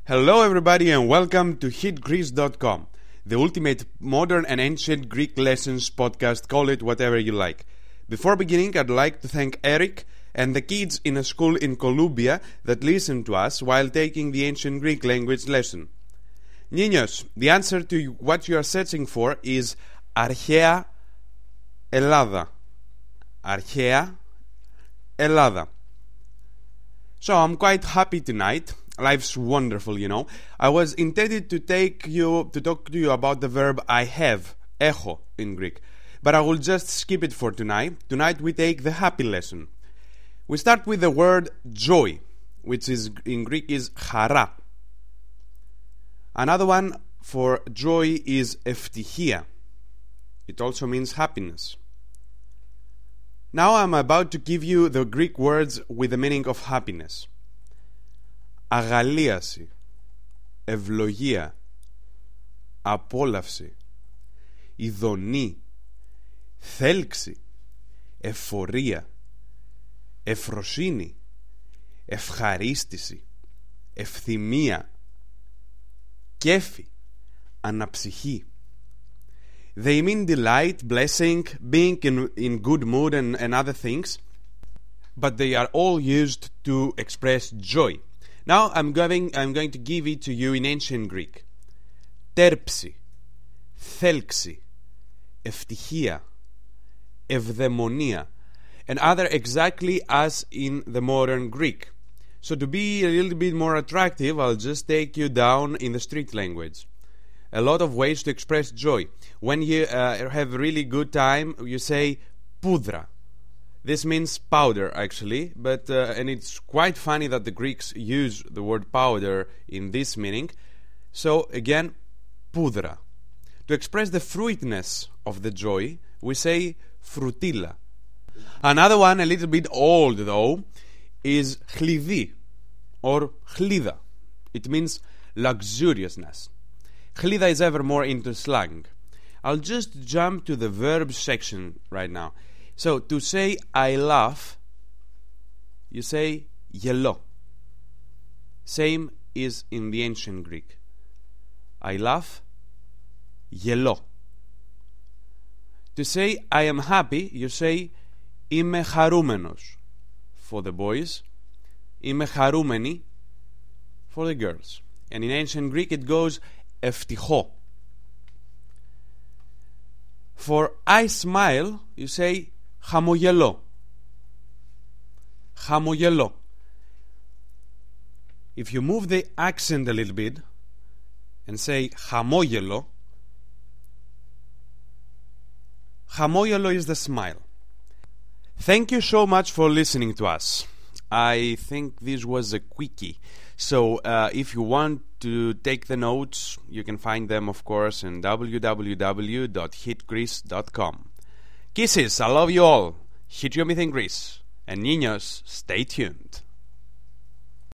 Hello everybody and welcome to HitGreece.com, the ultimate modern and ancient Greek lessons podcast, call it whatever you like. Before beginning, I'd like to thank Eric and the kids in a school in Columbia that listen to us while taking the ancient Greek language lesson. Niños, the answer to what you are searching for is Αρχαία Ελλάδα. Αρχαία Ελλάδα. So I'm quite happy tonight. Life's wonderful, you know. I was intended to talk to you about the verb I have, έχω in Greek, but I will just skip it for tonight. Tonight we take the happy lesson. We start with the word joy, which is in Greek is χαρά. Another one for joy is ευτυχία. It also means happiness. Now I'm about to give you the Greek words with the meaning of happiness. Αγαλίαση, ευλογία, απόλαυση, ειδονή, θέλξη, ευφορία, ευφροσύνη, ευχαρίστηση, ευθυμία, κέφι, αναψυχή. They mean delight, blessing, being in good mood and other things, but they are all used to express joy. Now I'm going to give it to you in ancient Greek. Τέρψη, θέλξη, ευτυχία, ευδαιμονία, and other exactly as in the modern Greek. So to be a little bit more attractive, I'll just take you down in the street language. A lot of ways to express joy. When you have a really good time, you say poudra. This means powder, actually, but and it's quite funny that the Greeks use the word powder in this meaning. So again, poudra. To express the fruitness of the joy, we say φρουτίλα. Another one, a little bit old though, is χλιδί or χλίδα. It means luxuriousness. Χλίδα is ever more into slang. I'll just jump to the verb section right now. So to say I laugh, you say γελώ. Same is in the ancient Greek. I laugh, γελώ. To say I am happy, you say είμαι χαρούμενος for the boys, είμαι χαρούμενη for the girls. And in ancient Greek it goes ευτυχώ. For I smile, you say χαμογελώ. Χαμογελώ. If you move the accent a little bit and say χαμόγελο, χαμόγελο is the smile. Thank you so much for listening to us. I think this was a quickie. So if you want to take the notes, you can find them, of course, in www.hitgreece.com. Kisses, I love you all. Hit you in Greece. And niños, stay tuned.